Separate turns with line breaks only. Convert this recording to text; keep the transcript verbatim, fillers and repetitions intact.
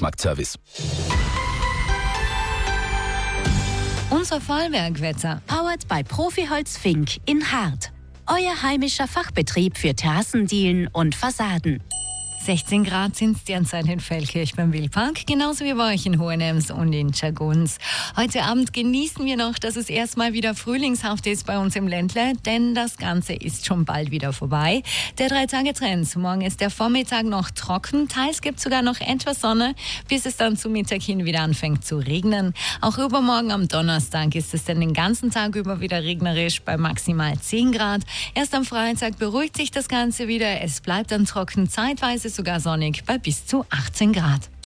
Fachmarktservice.
Unser Vollwerkwetter, powered by Profiholz Fink in Hart. Euer heimischer Fachbetrieb für Terrassendielen und Fassaden. sechzehn Grad sind es derzeit in Feldkirch beim Wildpark, genauso wie bei euch in Hohenems und in Tschargunz. Heute Abend genießen wir noch, dass es erstmal wieder frühlingshaft ist bei uns im Ländle, denn das Ganze ist schon bald wieder vorbei. Der Drei-Tage-Trend. Morgen ist der Vormittag noch trocken, teils gibt es sogar noch etwas Sonne, bis es dann zu Mittag hin wieder anfängt zu regnen. Auch übermorgen am Donnerstag ist es dann den ganzen Tag über wieder regnerisch bei maximal zehn Grad. Erst am Freitag beruhigt sich das Ganze wieder, es bleibt dann trocken, zeitweise sogar sonnig bei bis zu achtzehn Grad.